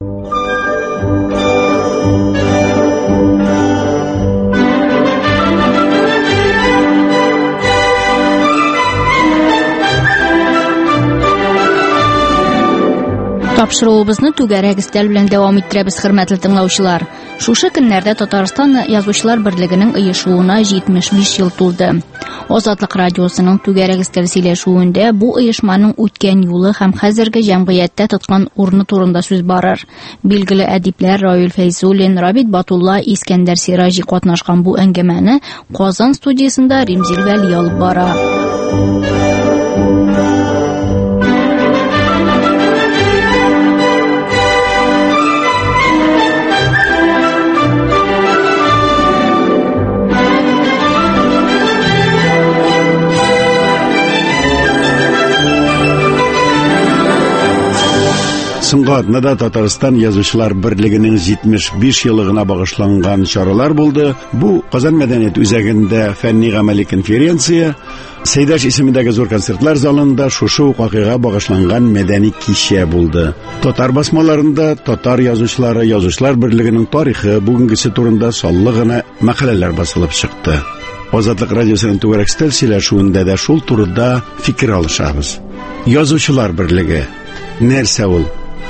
Тапшыруыбызны түгәрәк өстәл белән дәвам иттерәбез, хөрмәтле тыңлаучылар. Шушы көннәрдә Татарстан Язучылар берлегенең оешуына 75 ел тулды. Азатлык радиосының түгәрәк өстәл сөйләшүендә бу оешманың үткән юлы һәм хәзерге җәмгыятьтә тоткан урыны турында сүз барыр. Билгеле әдипләр Равил Фәйзуллин, Рабит Батулла, Искәндәр Сиражи катнашкан бу әңгәмәне Казан студиясында Римзил Вәли алып бара. Соңгы атнада Татарстан Язучылар берлегенең 75 еллыгына багышланган чаралар булды. Бу Казан мәдәният үзәгендә фәнни-гамәли конференция, Сейдаш исемендәге зур концертлар залында шушы вакыйга багышланган мәдәни кичә булды. Татар басмаларында татар язучылары, Язучылар берлегенең тарихы, бүгенгесе турында саллы гына мәкаләләр басылып чыкты. Азатлык радиосының түгәрәк өстәл сөйләшүендә дә шул турыда фикер алышабыз. Язучылар берлеге нәрсә ул?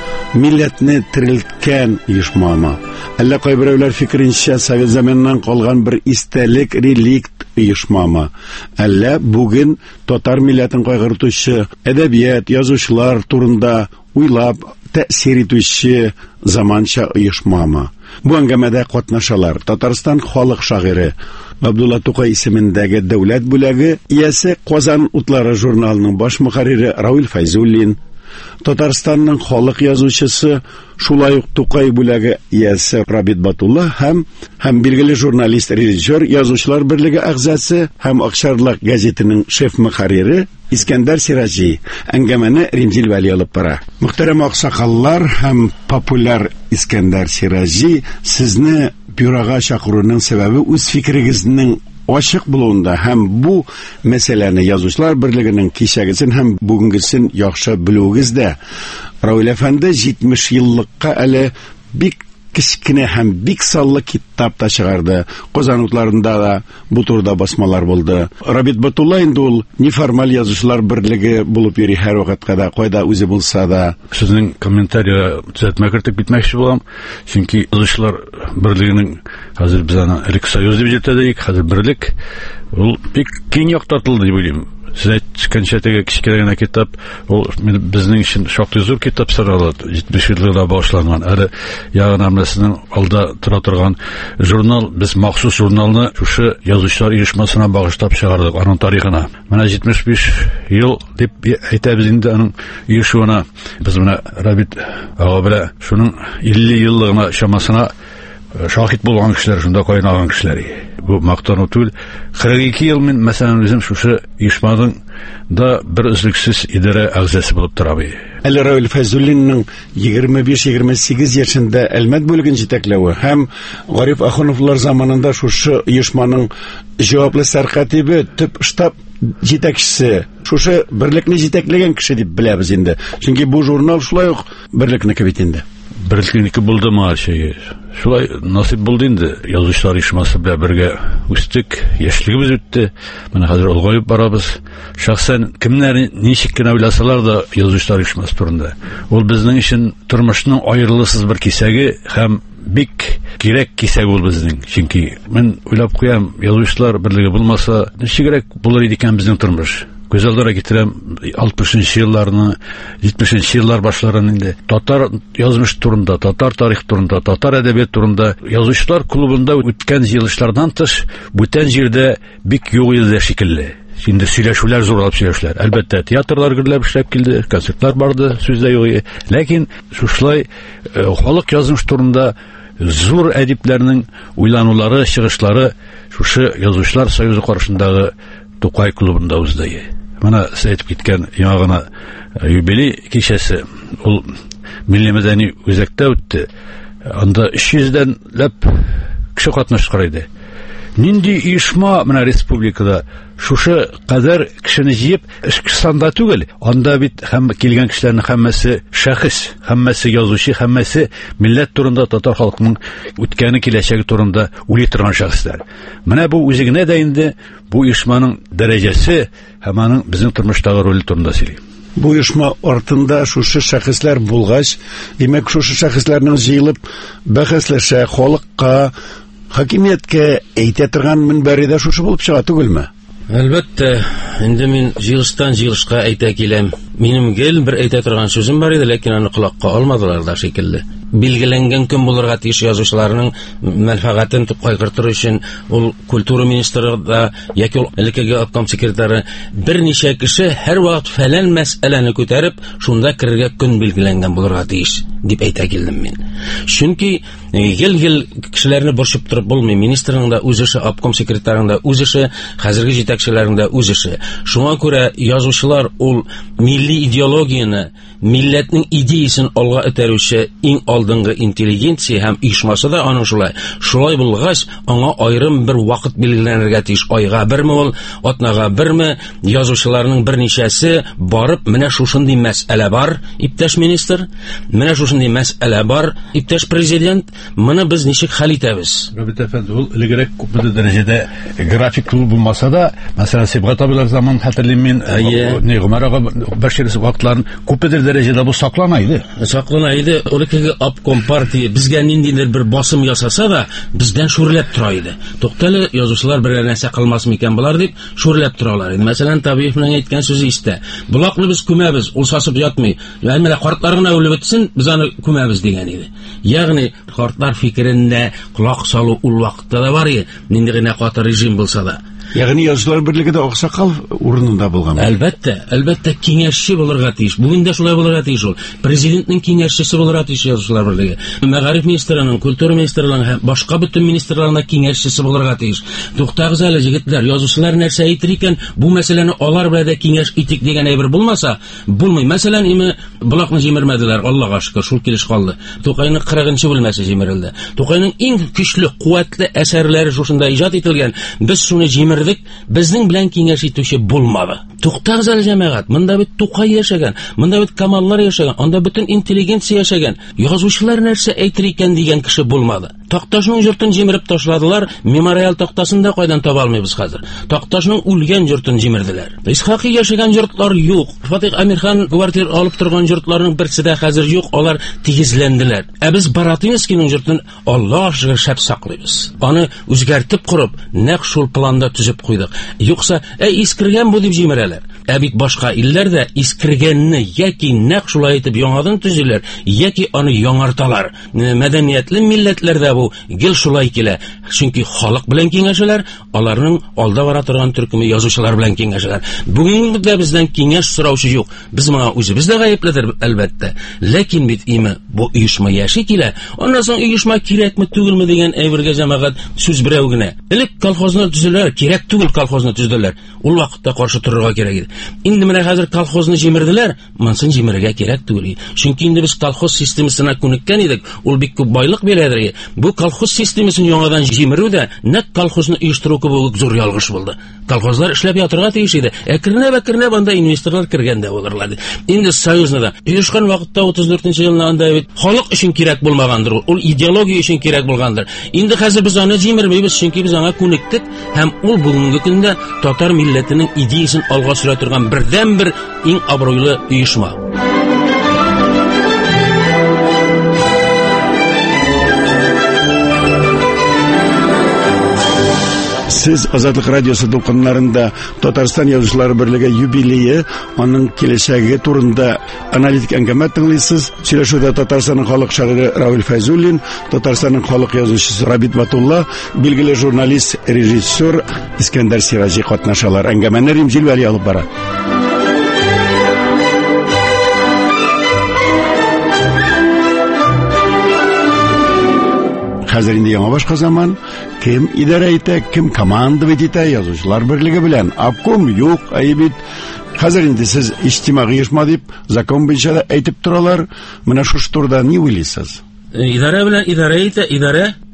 Милләтне терелткән оешмамы? Әллә кайберәүләр фикеренчә совет заманыннан калган бер истәлек, реликт оешмамы? Әллә бүген татар милләтен кайгыртучы әдәбият, язучылар турында уйлап тәэсир итүче заманча оешмамы? Бу әңгәмәдә катнашалар Татарстан халык шагыйре Абдулла Тукай исемендәге дәүләт бүләге иясе, Казан утлары журналының баш мөхәррире Равил Фәйзуллин, Татарстанның халык язучысы, шулай ук Тукай бүләге иясе Рабит Батулла һәм билгеле журналист, режиссер, Язучылар берлеге әгъзасы һәм Акчарлак газетының шеф мөхәррире Искәндәр Сиражи әңгәмәне Римзил Вәли алып бара. Мөхтәрәм аксакаллар һәм популяр Искәндәр Сиражи, сезне бюрога чакыруның сәбәбе үз фикерегезнең ачык булуында һәм бу мәсьәләне Язучылар берлегенең кичәгесен һәм бүгенгесен яхшы белүегездә. Равил әфәнде 70 еллыкка әле бик кечкенә һәм бик саллы китап та чыгарды. Казан утларында да бу турда басмалар булды. Рабит Батулла инде ул неформаль Язучылар берлеге булып йөри һәр вакытка да, кайда үзе булса да. Сезнең комментарийга төзәтмә кертеп битмәкче булам. Чөнки Язучылар берлегенең хәзер без аны Рик Союз дип йөртәдек, хәзер берлек ул бик киң яктыртылды дип уйлыйм. Siz aytgancha kichkina kitob, ул bizning uchun шактый зур kitob sanaladi. 70 yillarda boshlangan. Әле ягын әмрәсенең алда тора торган журнал, без махсус журналны шушы язучылар оешмасына багышлап чыгардык, аның тарихына. Менә 75 ел дип әйтәбез инде аның оешуына. Без менә Рабит ага белән шуның 50 еллыгына чамасына шахид булган кешеләр, шунда кайнаган кешеләр. Бу мактану түгел. 42 ел мин мәсәлән үзем шушы оешманың да бер үзлексез идарә әгъзасы булып торам. Әле Равил Фәйзуллинның 25-28 яшендә Әлмәт бүлеген җитәкләве һәм Гариф Ахуновлар заманында шушы оешманың җаваплы сәркатибе, төп штаб җитәкчесе, шушы берлекне җитәкләгән кеше дип беләбез инде. Чөнки бу журнал шулай ук берлекнеке бит инде. Берлекнеке булды ма шей. Шулай насип булды инде. Язучылар оешмасы белән бергә үстек, яшьлегебез үтте. Менә хәзер улгайып барабыз. Шәхсән кемнәр ничек кенә уйласалар да язучылар оешмасы турында. Ул безнең өчен тормышның аерылысыз бер кисәге һәм бик кирәк кисәге ул безнең. Чөнки мен уйлап куям, язучылар берлеге булмаса, ничегрәк булыр иде икән безнең тормыш. Gözəldara getirəm 60-cı yıllarını, 70-ci yıllar başlarının indi. Tatar yazmış turunda, Tatar tarix turunda, Tatar ədəbiyyat turunda yazıçılar klubunda ötkən yılışlardan tış, бүтән җирдә бик юк иде шикелле. Şimdi сөйләшүләр зурлап сөйләшүләр. Әлбәттә, театрлар гөрләп эшләп килде, концертлар барды, сүздә юк. Ләкин шушлай халык язмыш турында зур әдипләрнең уйланулары, чыгышлары шушы язучылар союзы каршындагы Тукай клубында узды. Менә әйтеп киткән яңа гына юбилей кичәсе ул милли мәдәни үзәктә үтте. Анда 300-дән ләп кеше катнашкан иде. нинди оешма менә республикада шушы кадәр кешене җыеп эшке санда түгел, анда бит һәм килгән кешеләрнең һәммәсе шәхес, һәммәсе язучы, һәммәсе милләт турында, татар халкының үткәне, киләчәге турында уйлый торган шәхесләр. Менә бу үзе генә дә инде бу оешманың дәрәҗәсе һәм аның безнең тормыштагы роле турында сөйли. Бу оешма артында шушы шәхесләр булгач, димәк шушы шәхесләрнең җыелып бәхәсләшә, халыкка, хакимияткә әйтә торган мөнбәре шушы булып чыга түгелме? Әлбәттә, инде мин җыелыштан җыелышка әйтә киләм. Минем гел бер әйтә торган сүзем бар иде, ләкин аны колакка алмадылар да шикелле. Билгеләнгән көн булырга тиеш язучыларның мәнфәгатен кайгыртыр өчен ул культура министры да яки элеккеге обком секретары берничә кеше һәр вакыт фәлән мәсьәләне күтәреп, шунда керергә көн билгеләнгән булырга тиеш дип әйтә килдем мин. Чөнки гел кешеләрне борчып торып булмый. Министрның да үз эше, обком секретарының да үз эше, хәзерге җитәкчеләрнең дә үз эше. Шуңа күрә язучылар ул милли идеологияны, милләтнең идеясын алга этәрүче иң алдынгы интеллигенция һәм оешмасы да аның шулай. Шулай булгач, аңа аерым бер вакыт билгеләнергә тиеш. Айга берме ул, атнага берме, язучыларның берничәсе барып, менә шушындый мәсьәлә бар, иптәш министр, менә шушындый мәсьәлә бар, иптәш президент, моны без ничек хәл итәбез? Рабит әфәнде, ул элегрәк күпме дәрәҗәдә график булмаса да, мәсәлән, Сибгат абыйлар заман хәтерлим мин, не Гомәр ага Бәшир вакытларын күпме дәрәҗәдә бу саклана иде. Саклана иде. Элеккеге обком партия безгә ниндидер бер басым ясаса да, бездән шүрләп тора иде. Туктале, язучылар бер нәрсә кылмас микән булар дип шүрләп торалар иде. Мәсәлән, Табиевның әйткән сүзе истә. Булакны без күмәбез, ул сасып ятмый. Менә картлар гына үлеп бетсен, без аны күмәбез дигән иде. Ягъни картлар фикерендә колак салу ул вакытта да бар иде, нинди генә каты режим булса да. Ягъни язучылар берлегендә аксакал урынында булган. Әлбәттә киңәшче булырга тиеш. Бүген дә шулай булырга тиеш ул. Президентның киңәшчесе булырга тиеш язучылар берлеге. Мәгариф министрының, культура министрлыгының һәм башка бөтен министрлыкларның киңәшчесе булырга тиеш. Туктагыз әле, җегетләр, язучылар нәрсә әйтер икән, бу мәсьәләне алар белән дә киңәш итик дигән әйбер булмаса, булмый. Мәсәлән, булакны җимермәделәр, Аллага шөкер, шул килеш калды. Тукайның 40-нчы бүлмәсе җимерелде. Тукайның иң көчле, куәтле әсәрләре шушында иҗат ителгән. Без шуны безнең белән киңәш итүче булмады. Туктагыз әле, җәмәгать, монда бит Тукай яшәгән, монда бит Камаллар яшәгән, анда бөтен интеллигенция яшәгән. Язучылар нәрсә әйтер икән дигән кеше булмады. Такташның йортын җимереп ташладылар, мемориал тактасын да кайдан таба алмыйбыз хәзер. Такташның үлгән йортын җимерделәр. Исхакый яшәгән йортлар юк. Фатих Амирхан квартира алып торган йортларның берсе дә хәзер юк, алар тигезләнделәр. Без Баратынскийның йортын Аллаһ шөкер шәп саклыйбыз. Аны үзгәртеп корып, нәкъ шул планда төзеп куйдык. Юкса, искергән бу дип җимерәләр. Бит башка илләрдә искергәнне яки нәкъ шулай итеп яңадан төзиләр, яки аны яңарталар. Мәдәниятле милләтләрдә бу гел шулай килә. Чөнки халык белән киңәшәләр, аларның алда бара торган төркеме язучылар белән киңәшәләр. Бүген дә бездән киңәш сораучы юк. Без моңа үзебез дә гаепледер, әлбәттә. Ләкин бит бу оешма яши килә. Аннан соң оешма кирәкме түгелме дигән әйбергә җәмәгать сүз берәү генә. Элек колхозны төзеләр, кирәк түгел колхозны төзделәр. Ул вакытта каршы торырга кирәк иде. Инде менә хәзер колхозны җимерделәр, монсын җимерергә кирәк түгел. Чөнки инде без колхоз системасына күнеккән идек, ул бик күп байлык бирәдер. Бу колхоз системасын яңадан җимерү дә нәкъ колхозны оештыру кебек зур ялгыш булды. Колхозлар эшләп ятырга тиеш иде. Кернәбә анда инвесторлар кергәндә булырлар. Инде союзны да оешкан вакытта 34-нче елда анда бит халык өчен кирәк булмагандыр. Ул идеология өчен кирәк булгандыр. Инде хәзер без аны җимермәйбез, чөнки без аңа күнектек һәм ул бүгенге көндә татар милләтенең идеясын алга сөрә торган бердән-бер иң абруйлы оешма. Сез Азатлык радиосы дулкыннарында Татарстан язучылары берлеге юбилее, аның киләчәге турында аналитик әңгәмә тыңлыйсыз. Сөйләшүдә Татарстанның халык шагыйре Равил Файзуллин, Татарстанның халык язучысы Рабит Батулла, билгеле журналист, режиссер Искәндәр Сиражи катнашалар. Әңгәмәне Римҗил Вәли алып бара. Хәзер инде яңа башка заман. Кем идарә итә, кем команда итә, язучылар берлеге белән. Обком юк, бит. Хәзер инде сез иҗтимагый оешма дип закон буенча да әйтеп торалар. Менә шушы турыда ни уйлыйсыз? Идарә белән идарә итә, идарә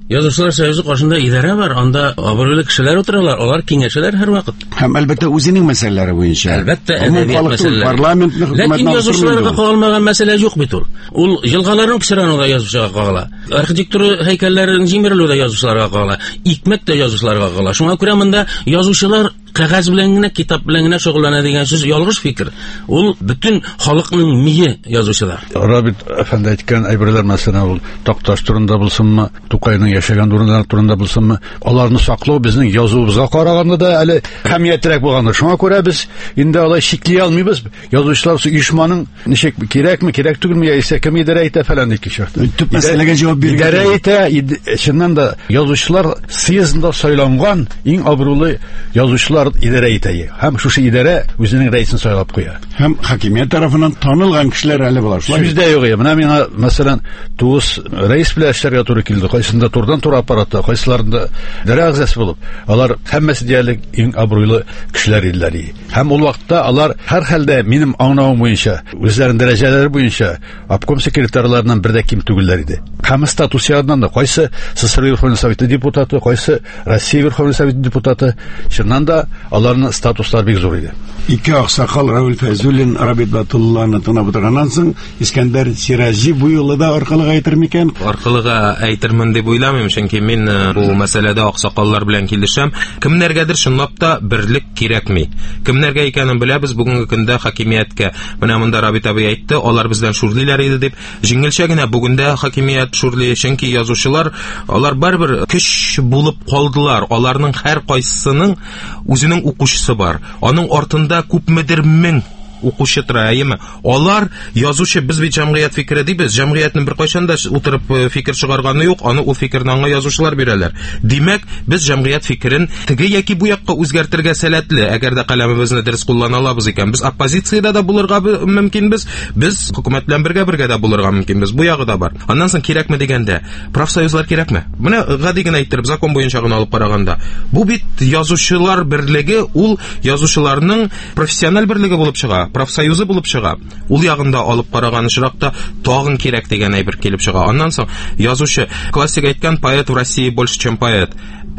Язучылар союзы каршында идарә бар, анда абруйлы кешеләр утыралар, алар киңәшәләр һәрвакыт. Һәм әлбәттә үзенең мәсьәләләре буенча. Әлбәттә, әдәбият мәсьәләләре. Ләкин язучыларга кагылмаган мәсьәлә юк бит ул. Ул елгаларның пычрануы да язучыга кагыла. Архитектура һәйкәлләренең җимерелүе дә язучыларга кагыла. Икмәк тә язучыларга кагыла. Шуңа күрә монда язучылар кәгазь белән генә, китап белән генә шөгыльләнә дигән сүз ялгыш фикер. Ул бөтен халыкның мие язучылар. Рабит әфәнде әйткән әйберләр мәсәлән ул Такташ турында булсынмы, Тукайның яшәгән турында булсынмы, аларны саклау безнең язуыбызга караганда да әле һәмиятрәк булгандыр. Шуңа күрә без инде алай шикли алмыйбыз. Язучылар оешманың ничек кирәкме, кирәк түгелме, яисә кем идарә итә фәлән дип кичә. Төп мәсьәләгә җавап биргән. Идарә итә, чыннан да язучылар съездында сайланган иң абруйлы язучылар идарә итә. Һәм шушы идарә үзенең рәисен сайлап куя. Һәм хакимият тарафыннан танылган кешеләр әле булар. Сүздә юк. Менә миңа мәсәлән тугыз рәис белән эшләргә туры килде. Кайсында турдан-тура аппаратта, кайсыларында идарә әгъзасы булып. Алар һәммәсе диярлек иң абруйлы кешеләр иделәр. Һәм ул вакытта алар һәр хәлдә минем аңлавым буенча, үзләренең дәрәҗәләре буенча обком секретарьларыннан бер дә ким түгелләр иде. Һәм статус ягыннан да кайсы СССР Верховный Советы депутаты, кайсы Россия Верховный Советы депутаты, чыннан да аларның статуслары бик зур иде. Ике аксакал Равил Фәйзуллин, Рабит Батулланы тыңлап утырганнан соң Искәндәр Сиражи бу юлы да аркылыга әйтер микән? Аркылыга әйтермен дип уйламыйм, чөнки мин бу мәсьәләдә аксакаллар белән килешәм. Кемнәргәдер чынлап та берлек кирәкми. Кемнәргә икәнен беләбез бүгенге көндә хакимияткә. Менә монда Рабит абый әйтте, алар бездән шурлыйлар иде дип. Җиңелчә генә бүгендә хакимият шурлый, чөнки язучылар алар барбер көч булып калдылар. Аларның һәр кайсысының үзенең укучысы бар. Аның артында күпмедер мең укучы тора, әйеме? Алар язучы, без бит җәмгыять фикере дибез. Җәмгыятьнең бер кайчанда утырып фикер чыгарганы юк, аны ул фикерне аңа язучылар бирәләр. Димәк, без җәмгыять фикерен теге яки бу якка үзгәртергә сәләтле, әгәр дә каләмебезне дөрес куллана алабыз икән. Без оппозициядә дә булырга мөмкинбез, без хөкүмәт белән бергә дә булырга мөмкинбез. Бу ягы да бар. Аннан соң кирәкме дигәндә, профсоюзлар кирәкме? Менә гади генә әйттереп, закон буенча гына алып караганда, бу бит язучылар берлеге, ул язучыларның профессиональ берлеге булып чыга. Профсоюзы булып чыга. Ул ягында алып караган очракта тагын кирәк дигән әйбер килеп чыга. Аннан соң язучы, классик әйткән, поэт в России больше, чем поэт.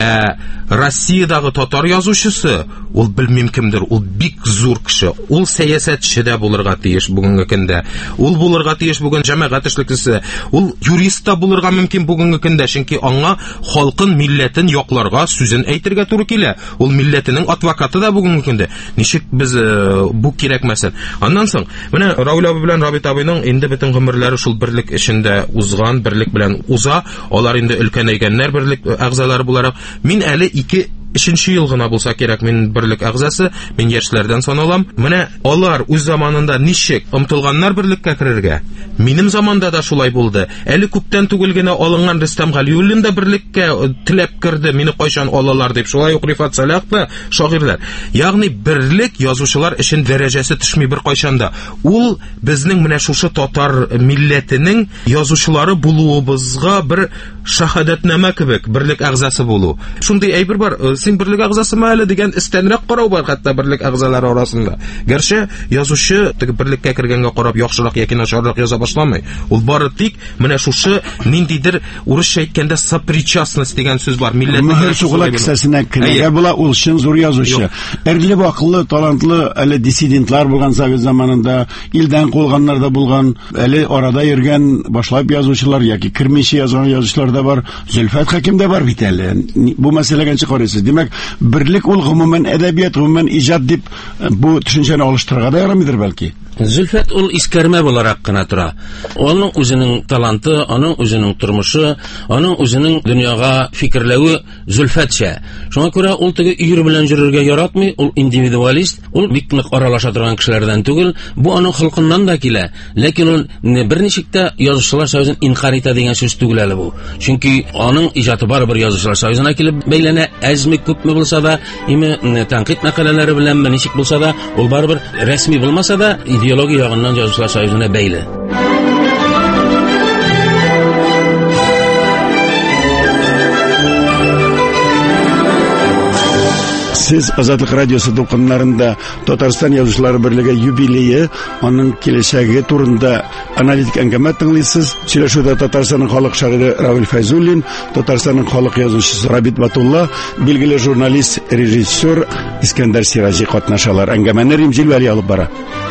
Россиядагы татар язучысы, ул белмим кемдер, ул бик зур кеше. Ул сәясәтче дә булырга тиеш бүгенге көндә. Ул булырга тиеш бүген җәмәгать эшлеклесе. Ул юрист та булырга мөмкин бүгенге көндә, чөнки аңа халкын, милләтен якларга сүзен әйтергә туры килә. Ул милләтенең адвокаты да бүгенге көндә. Ничек без бу кирәкмәсен? Аннан соң, менә Равил абый белән Рабит абыйның инде бөтен гомерләре шул берлек эшендә узган, берлек белән уза. Алар инде өлкәнәйгәннәр берлек әгъзалары буларак. Мин әле 2-3 ел гына булса кирәк, мин берлек әгъзасы, мин яшьләрдән саналам. Менә алар үз заманында ничек омтылганнар берлеккә керергә. Минем заманда да шулай булды. Әле күптән түгел генә алынган Рөстәм Галиуллин да берлеккә теләп кирде, мине кайчан алалар дип. Шулай ук Рифат Салах та, шагыйрьләр. Ягъни берлек язучылар өчен дәрәҗәсе төшми бер кайчанда. Ул безнең менә шушы татар милләтенең язучылары булуыбызга бер шаһадәтнамә кебек, берлек әгъзасы булу. Шундый әйбер бар. Син берлек әгъзасымы әле дигән истәнрәк карау бар хәтта берлек әгъзалары арасында. Гәрчә язучы теге берлеккә кергәнгә карап яхшырак яки начаррак яза башламый. Ул бары тик менә шушы ниндидер урысча әйткәндә сопричастность дигән сүз бар. Милләтнең шугыла кисәсенә керергә була, ул чын зур язучы. Әрле вакытлы, талантлы әле диссидентлар булган Совет заманында, илдән кулганнар да булган, әле арада йөргән башлап язучылар яки кирмичә язган язучылар да бар. Зөлфәт Хәким дә бар бит әле. Бу мәсьәләгә чыгарысыз. Димәк, берлек ул гомумән әдәбият, гомумән иҗат дип бу төшенчәне алыштырырга да ярамыйдыр бәлки. Зөлфәт ул искәрмә буларак кына тора. Аның үзенең таланты, аның үзенең тормышы, аның үзенең дөньяга фикерләве Зөлфәтчә. Шуңа күрә ул теге өйр белән йөрергә яратмый, ул индивидуалист, ул бик нык аралаша торган кешеләрдән түгел, бу аның холкыннан да килә. Ләкин ул берничек тә язучылар союзын инкар итә дигән сүз түгел әле бу. Чөнки аның иҗаты барыбер язучылар союзына килеп бәйләнә, әзме күпме булса да, име тәнкыйть мәкаләләре белән ничек булса да, ул барыбер рәсми булмаса да идеология ягыннан язучылар союзына бәйле. Сез Азатлык радиосы тулкыннарында Татарстан Язучылар берлеге юбилее, аның киләчәге турында аналитик әңгәмә тыңлыйсыз. Сөйләшүдә Татарстанның халык шагыйре Равил Файзуллин, Татарстанның халык язучысы Рабит Батулла, билгеле журналист, режиссер Искәндәр Сиражи катнашалар. Әңгәмәне Римҗил Вәли алып бара.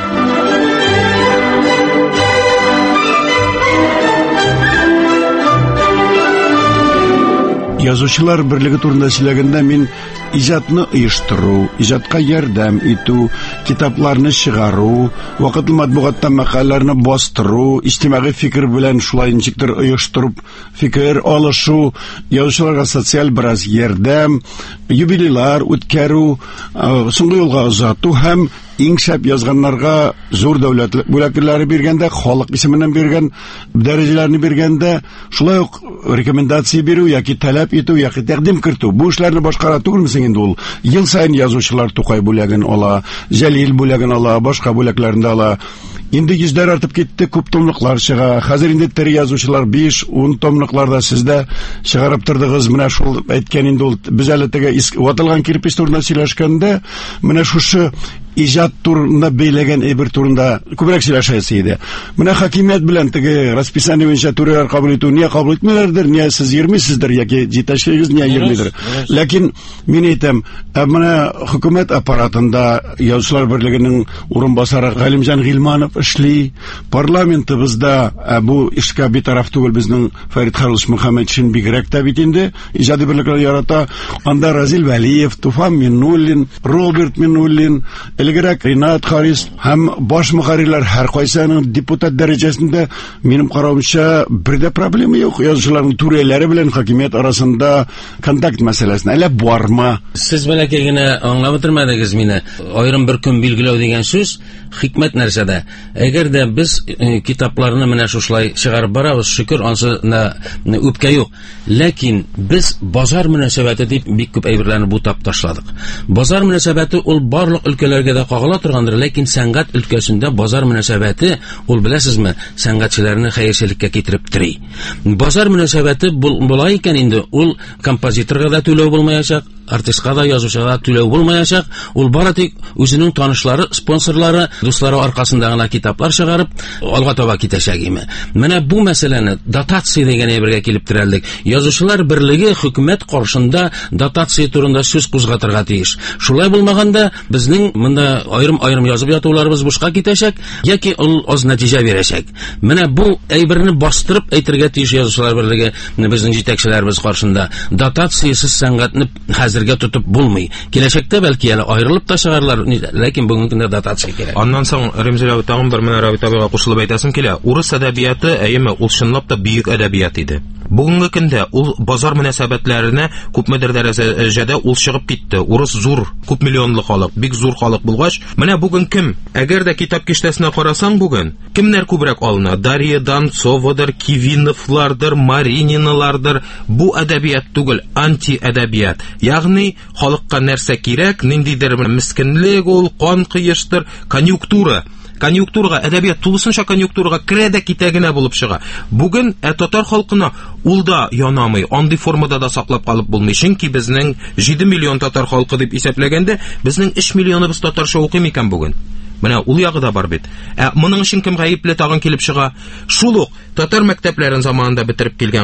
Язучылар берлеге турында сөйләгәндә мин иҗатны оештыру, иҗатка ярдәм итү, китапларны чыгару, вакытлы матбугатта мәкаләләрне бастыру, иҗтимагый фикер белән шулай ничектер оештырып, фикер алышу, язучыларга социаль бераз ярдәм, юбилейлар үткәрү, соңгы юлга озату һәм иң шәп язганнарга зур дәүләт бүләкләре биргәндә, халык исеменнән биргән дәрәҗәләрне биргәндә, шулай ук рекомендация бирү яки таләп итү яки тәкъдим кертү. Бу эшләрне башкара түгелме инде ул? Ел сайын язучылар Тукай бүләген ала, Җәлил бүләген ала, башка бүләкләрне ала. Инде йөзләр артып китте, күп томлыклар чыга. Хәзер инде тере язучылар 5-10 томлыкларда сездә чыгарып тордыгыз. Менә шул әйткән инде ул без әле теге ватылган кирпич турында сөйләшкәндә, менә шушы иҗат турында бәйләгән әйбер турында күбрәк сөйләшәсе иде. Менә хакимият белән теге расписание буенча түрәләр кабул итү, не кабул итмәләрдер, не сез йөрмисездер яки җитәкчегез не йөрмидер. Ләкин мин әйтәм, менә хөкүмәт аппаратында язучылар берлегенең урынбасары Галимҗан Гыйльманов эшли, парламентыбызда бу эшкә битараф түгел безнең Фәрит Харлыш Мөхәммәтшин бигрәк тә бит инде иҗади берлекләр ярата. Анда Разил Вәлиев, Туфан Миннуллин, Роберт Миннуллин, элегрәк Ринат Харис һәм баш мөхәррирләр һәркайсының депутат дәрәҗәсендә минем каравымча бердә проблема юк. Язучыларның түрәләре белән хакимият арасында контакт мәсьәләсенә әле бармы? Сез бәләкәй генә аңлап бетермәдегез мине. Аерым бер көн билгеләү дигән сүз хикмәт нәрсәдә. Әгәр дә без китапларны менә шулай чыгарып барабыз, шөкер, ансына үпкә юк. Ләкин без базар мөнәсәбәте дип бик күп әйберләрне бутап ташладык. Базар мөнәсәбәте ул барлык өлкәләргә дә кагыла торгандыр, ләкин сәнгать өлкәсендә базар мөнәсәбәте ул, беләсезме, сәнгатьчеләрне хәерчелеккә китереп тери. Базар мөнәсәбәте булай икән инде, ул композиторга да түләү булмаячак, артистка да, язучыга да түләү булмаячак. Ул бары тик үзенең танышлары, спонсорлары, дуслары аркасында гына китаплар чыгарып, алга таба китәчәк име. Менә бу мәсьәләне дотация дигән әйбергә килеп терәлдек. Язучылар берлеге хөкүмәт каршында дотация турында сүз кузгатырга тиеш. Шулай булмаганда безнең монда аерым язып ятуларыбыз бушка китәчәк, яки ул аз нәтиҗә бирәчәк. Менә бу әйберне бастырып әйтергә тиеш язучылар берлеге безнең җитәкчеләребез каршында. Дотациясыз сәнгатьне хәзергә тотып булмый. Киләчәктә бәлки әле аерылып та чыгарлар, ләкин бүгенге көндә дотация кирәк. Аннан соң Римҗил тагын бер менә Рабит абыйга кушылып әйтәсем килә. Урыс әдәбияты әйеме ул чынлап та бөек әдәбият иде. Бүгенге көндә ул базар мөнәсәбәтләренә күпмедер дәрәҗәдә ул чыгып китте. Урыс зур, күп миллионлы халык, бик зур халык булгач, менә бүген кем? Әгәр дә китап киштәсенә карасаң бүген, кемнәр күбрәк алына? Дарья Донцовадыр, Кивиновлардыр, Марининалардыр. Бу әдәбият түгел, анти-әдәбият. Ягъни халыкка нәрсә кирәк? Ниндидер мискенлек ул, кан кыештыр, конъюнктура. Конъюнктурага, әдәбият тулысынча конъюнктурага керә дә китә генә булып чыга. Бүген татар халкына ул да янамый, андый формада да саклап калып булмый. Чөнки безнең 7 миллион татар халкы дип исәпләгәндә, безнең 3 миллионыбыз татарча укый микән бүген? Менә ул ягы да бар бит. Моның өчен кем гаепле тагын килеп чыга? Шул ук татар мәктәпләрен заманында бетереп килгән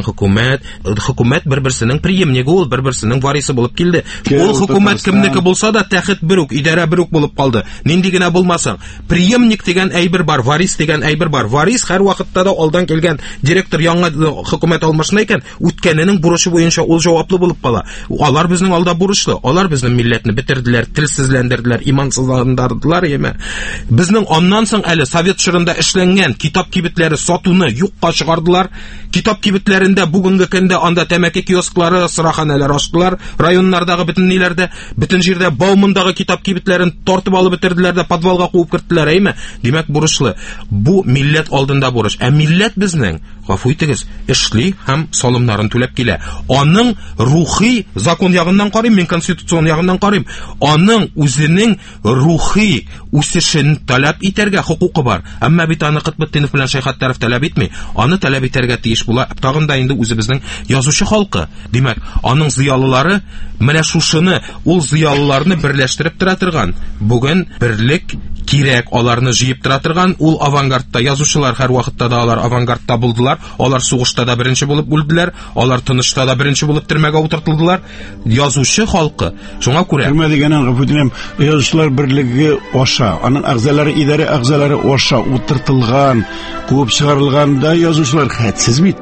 хөкүмәт бер-берсенең преемниги, ул бер-берсенең варисы булып килде. Ул хөкүмәт кемнеке булса да тәхет бер үк, идарә бер үк булып калды. Нинди генә булмасын, преемник дигән әйбер бар, варис дигән әйбер бар. Варис һәр вакытта да алдан килгән директор яңа хөкүмәт алмашына икән, үткәненең бурычы буенча ул җаваплы булып кала. Алар безнең алда бурычлы. Алар безнең милләтне бетерделәр, телсезләндерделәр, имансызландырдылар, яме. Безнең аннан соң әле совет чорында эшләнгән китап кибетләре сатуны юкка чыгардылар. Китап кибетләрендә бүгенге көндә анда тәмәке киосклары, сыраханәләр ачтылар, районнардагы бөтен ниләрдә, бөтен җирдә Баумандагы китап кибетләрен тартып алып бетерделәр дә подвалга куып керттеләр, әйме? Димәк бурычлы. Бу милләт алдында бурыч. Милләт безнең, гафу итегез, эшли һәм салымнарын түләп килә. Аның рухи закон ягыннан карыйм, мин конституцион ягыннан карыйм. Аның үзенең рухи үсеше кешенең таләп итәргә хокукы бар. Әмма бит аны Кытбетдинов белән Шәйхәттәров таләп итми. Аны таләп итәргә тиеш була. Тагын да инде үзебезнең язучы халкы. Димәк, аның зыялылары менә шушыны, ул зыялыларны берләштереп тора торган. Бүген берлек кирәк, аларны җыеп тора торган. Ул авангардта язучылар һәр вакытта да алар авангардта булдылар. Алар сугышта да беренче булып үлделәр. Алар тынышта да беренче булып төрмәгә утыртылдылар. Язучы халкы. Шуңа күрә Төрмә дигәннән гафүдинем, язучылар берлеге аша, аның әгъзалары, идарә әгъзалары аша утыртылган, куып чыгарылган да язучылар хәтсез бит.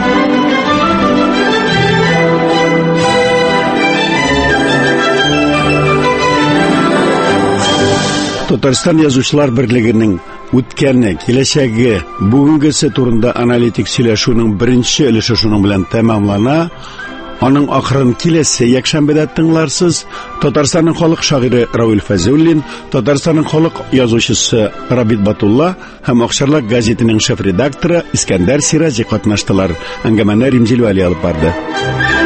Татарстан язучылар берлегенең үткәне, киләчәге, бүгенгесе турында аналитик сөйләшүнең беренче өлеше шуның белән тәмамлана. Аның ахырын киләсе якшәмбедә тыңларсыз. Татарстанның халык шагыйре Равил Фазуллин, Татарстанның халык язучысы Рабит Батулла һәм Акчарлак газетының шеф редакторы Искәндәр Сираҗи катнаштылар. Әңгәмәне Римзил Вәли алып барды.